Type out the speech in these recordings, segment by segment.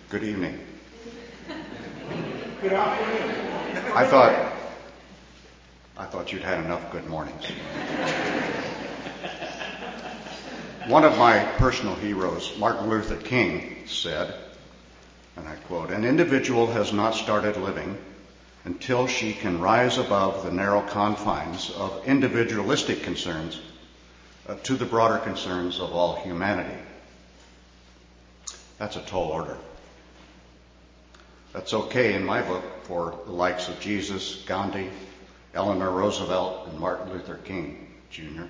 Good evening. Good afternoon. I thought you'd had enough good mornings. One of my personal heroes, Martin Luther King, said, and I quote, "An individual has not started living until she can rise above the narrow confines of individualistic concerns to the broader concerns of all humanity." That's a tall order. That's okay in my book for the likes of Jesus, Gandhi, Eleanor Roosevelt, and Martin Luther King, Jr.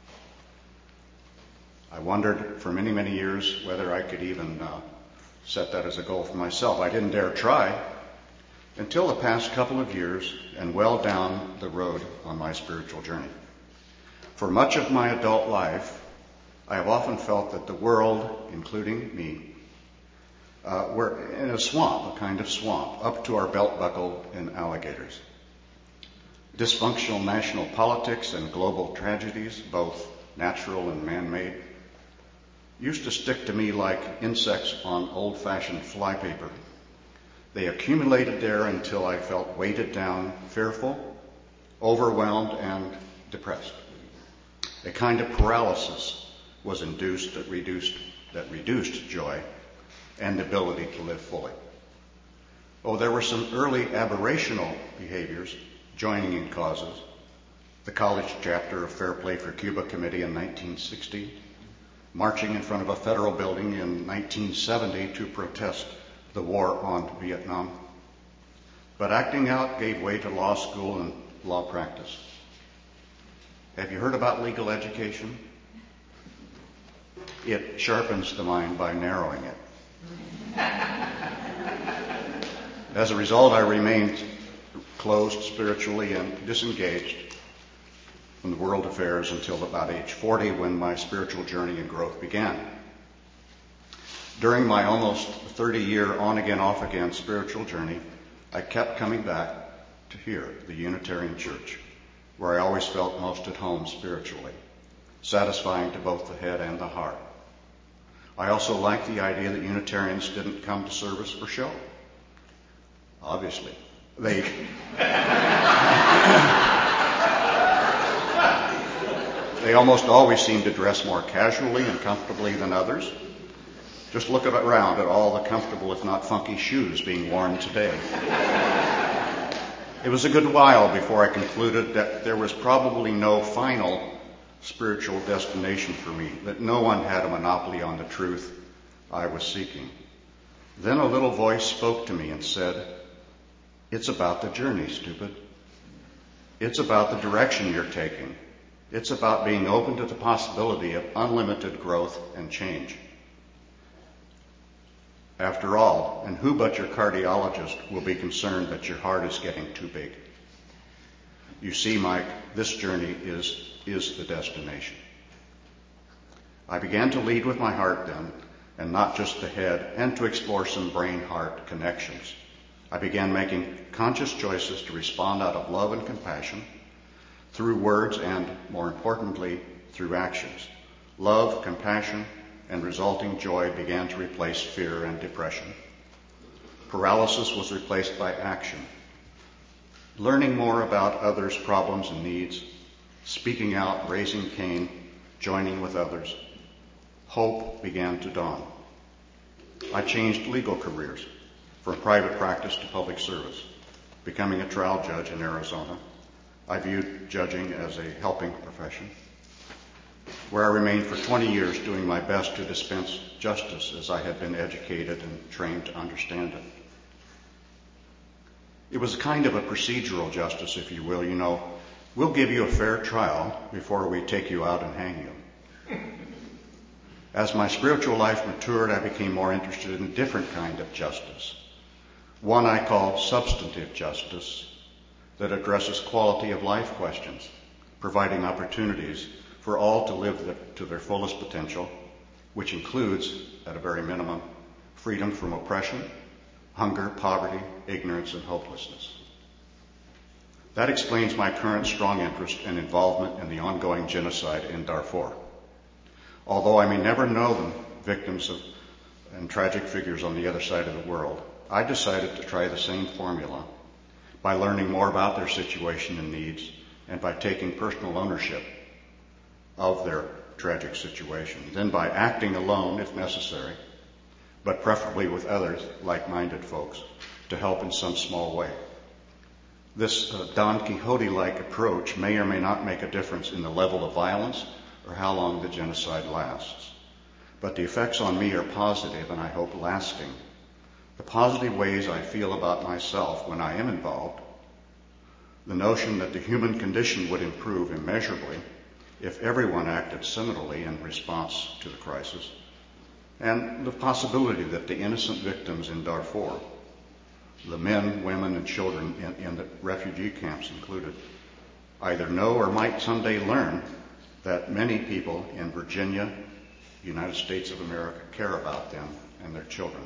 I wondered for many, many years whether I could even set that as a goal for myself. I didn't dare try until the past couple of years and well down the road on my spiritual journey. For much of my adult life, I have often felt that the world, including me, we're in a swamp, a kind of swamp, up to our belt buckle in alligators. Dysfunctional national politics and global tragedies, both natural and man-made, used to stick to me like insects on old-fashioned flypaper. They accumulated there until I felt weighted down, fearful, overwhelmed, and depressed. A kind of paralysis was induced that reduced joy and the ability to live fully. Oh, there were some early aberrational behaviors joining in causes. The college chapter of Fair Play for Cuba Committee in 1960, marching in front of a federal building in 1970 to protest the war on Vietnam. But acting out gave way to law school and law practice. Have you heard about legal education? It sharpens the mind by narrowing it. As a result, I remained closed spiritually and disengaged from the world affairs until about age 40, when my spiritual journey and growth began. During my almost 30-year on-again, off-again spiritual journey, I kept coming back to here, the Unitarian Church, where I always felt most at home spiritually, satisfying to both the head and the heart. I also liked the idea that Unitarians didn't come to service for show. Obviously, they almost always seem to dress more casually and comfortably than others. Just look around at all the comfortable, if not funky, shoes being worn today. It was a good while before I concluded that there was probably no final spiritual destination for me, that no one had a monopoly on the truth I was seeking. Then a little voice spoke to me and said, "It's about the journey, stupid. It's about the direction you're taking. It's about being open to the possibility of unlimited growth and change. After all, and who but your cardiologist will be concerned that your heart is getting too big? You see, Mike, this journey is the destination." I began to lead with my heart then, and not just the head, and to explore some brain-heart connections. I began making conscious choices to respond out of love and compassion through words and, more importantly, through actions. Love, compassion, and resulting joy began to replace fear and depression. Paralysis was replaced by action. Learning more about others' problems and needs, speaking out, raising Cain, joining with others. Hope began to dawn. I changed legal careers from private practice to public service, becoming a trial judge in Arizona. I viewed judging as a helping profession, where I remained for 20 years doing my best to dispense justice as I had been educated and trained to understand it. It was kind of a procedural justice, if you will. You know, we'll give you a fair trial before we take you out and hang you. As my spiritual life matured, I became more interested in a different kind of justice, one I call substantive justice, that addresses quality of life questions, providing opportunities for all to live to their fullest potential, which includes, at a very minimum, freedom from oppression, hunger, poverty, ignorance, and hopelessness. That explains my current strong interest and involvement in the ongoing genocide in Darfur. Although I may never know the victims and tragic figures on the other side of the world, I decided to try the same formula by learning more about their situation and needs and by taking personal ownership of their tragic situation. Then by acting alone if necessary, but preferably with others, like-minded folks, to help in some small way. This Don Quixote-like approach may or may not make a difference in the level of violence or how long the genocide lasts. But the effects on me are positive and I hope lasting. The positive ways I feel about myself when I am involved, the notion that the human condition would improve immeasurably if everyone acted similarly in response to the crisis, and the possibility that the innocent victims in Darfur, the men, women, and children in the refugee camps included, either know or might someday learn that many people in Virginia, United States of America, care about them and their children.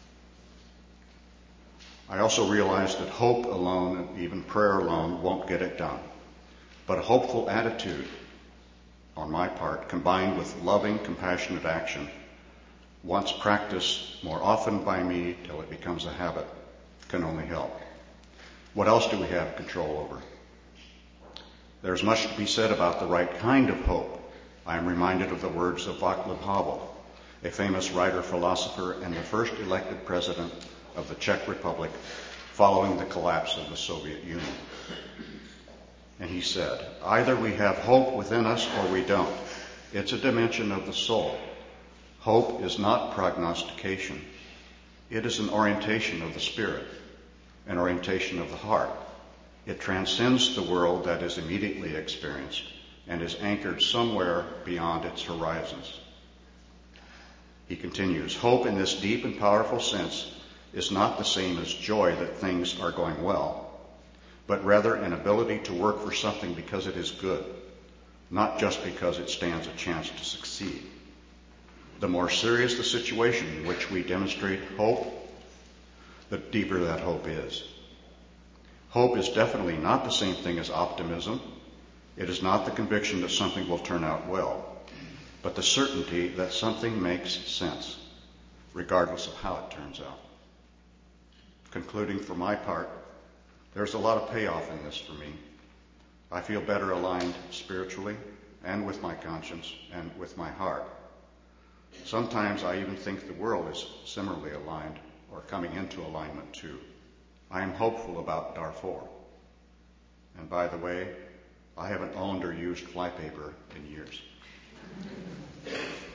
I also realize that hope alone and even prayer alone won't get it done, but a hopeful attitude on my part, combined with loving, compassionate action, once practiced more often by me till it becomes a habit, can only help. What else do we have control over? There's much to be said about the right kind of hope. I am reminded of the words of Václav Havel, a famous writer, philosopher, and the first elected president of the Czech Republic following the collapse of the Soviet Union. And he said, either we have hope within us or we don't. It's a dimension of the soul. Hope is not prognostication. It is an orientation of the spirit, an orientation of the heart. It transcends the world that is immediately experienced and is anchored somewhere beyond its horizons. He continues, hope in this deep and powerful sense is not the same as joy that things are going well, but rather an ability to work for something because it is good, not just because it stands a chance to succeed. The more serious the situation in which we demonstrate hope, the deeper that hope is. Hope is definitely not the same thing as optimism. It is not the conviction that something will turn out well, but the certainty that something makes sense, regardless of how it turns out. Concluding for my part, there's a lot of payoff in this for me. I feel better aligned spiritually and with my conscience and with my heart. Sometimes I even think the world is similarly aligned or coming into alignment too. I am hopeful about Darfur. And by the way, I haven't owned or used flypaper in years.